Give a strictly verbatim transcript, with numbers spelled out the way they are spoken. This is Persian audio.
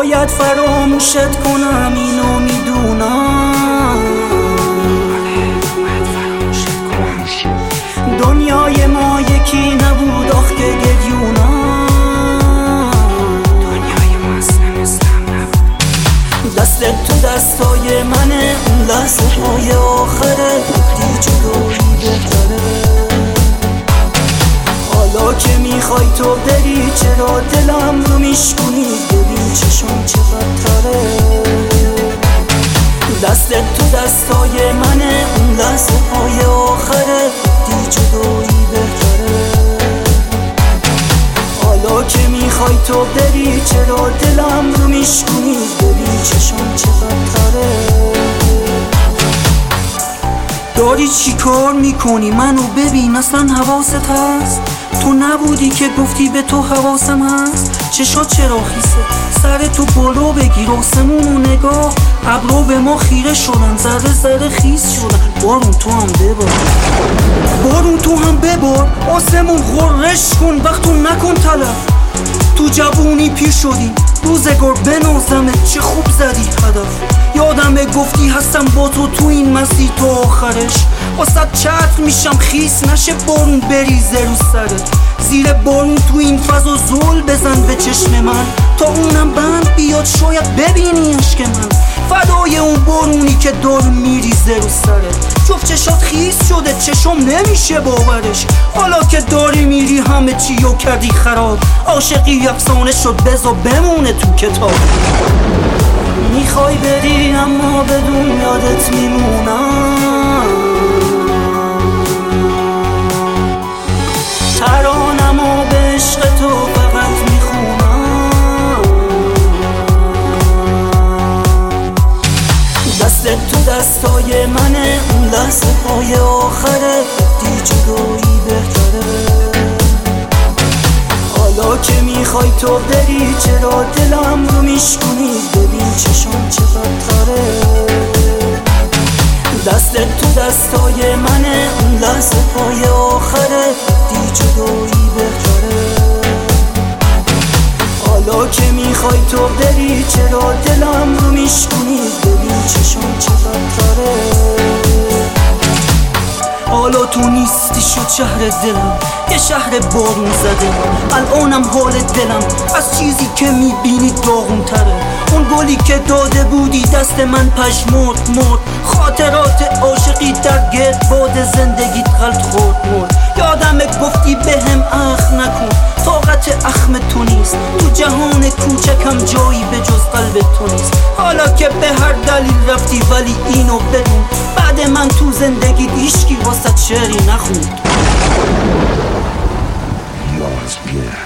باید فراموشت کنم اینو میدونم. دنیای ما یکی نبود آخ که گریونم. دنیای ما اصلا مثلم نبود. دستت تو دستای منه، اون لحظه های آخره گفتی جدایی بهتره. حالا که میخوای تو بری چرا دلم رو میشکنی؟ ببین چشم چقدر تره. دستت تو دستای منه، اون لحظه های آخره گفتی جدایی بهتره. حالا که میخوای تو بری چرا دلم رو میشکنی؟ ببین چشم چقدر تره. داری چی کار میکنی؟ منو ببین اصلا حواست هست؟ تو نبودی که گفتی به تو حواسم هست؟ چشات چرا خیسه؟ سر تو بالو بگیر آسمونو نگاه. ابرو به ما خیره شدن، ذره ذره خیس شدن. بارون تو هم ببار، بارون تو هم ببار. آسمون غرش کن وقتو نکن طلب. تو جوونی پیر شدی روزگار بنازمت، چه خوب زدی هدف. یادمه گفتی هستم با تو تو این مسیر تو آخرش. واسه چتر میشم خیس نشه بارون بریزه رو سرت. زیر بارون تو این فضا زل بزن به چشم من تا اونم بند بیاد شاید ببینی عشق من. فدای اون بارونی که دار میریزه رو سرت. جفت چشات خیس شده چشم نمیشه باورش. حالا که داری میری همه چی رو کردی خراب. عاشقی افسانه شد بذار بمونه تو کتاب. میخوای بری اما بدون یادت میمونم. ترانمو به عشق تو فقط میخونم. دستت تو دستای منه، اون لحظه های آخره گفتی جدایی بهتره. حالا که میخوای تو بری چرا دلم رو میشکنی؟ ببین چشم چقدر تره. دستت تو دستای منه، اون لحظه های آخره گفتی جدایی بهتره. حالا که میخوای تو بری چرا دلم رو میشکنی؟ ببین چشم چقدر تره. حالا تو نیستی شد شهر دلم، یه شهر بارون زده. الانم حال دلم از چیزی که میبینی داغون تره. اون گلی که داده بودی دست من پشمرد مرد. خاطرات عاشقی در گردباد زندگیت غلط خورد مرد. یادمه گفتی بهم اخ نکن، طاقت اخم تو نیست. تو جهان کوچکم جایی به جز قلب تو نیست. حالا که به هر دلیل رفتی ولی اینو بدون، بعد من تو زندگی هیچکی واسه شعری نخوند.